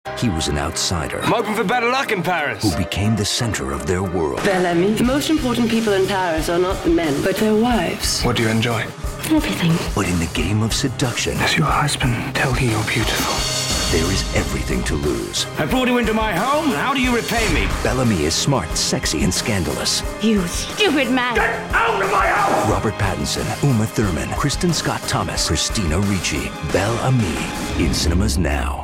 He was an outsider. I'm hoping for better luck in Paris. Who became the center of their world. Bel-Ami. The most important people in Paris are not the men, but their wives. What do you enjoy? Everything. But in the game of seduction... Does your husband tell you you're beautiful? There is everything to lose. I brought you into my home. How do you repay me? Bel-Ami is smart, sexy, and scandalous. You stupid man. Get out of my house! Robert Pattinson, Uma Thurman, Kristen Scott Thomas, Christina Ricci. Bel-Ami. In cinemas now.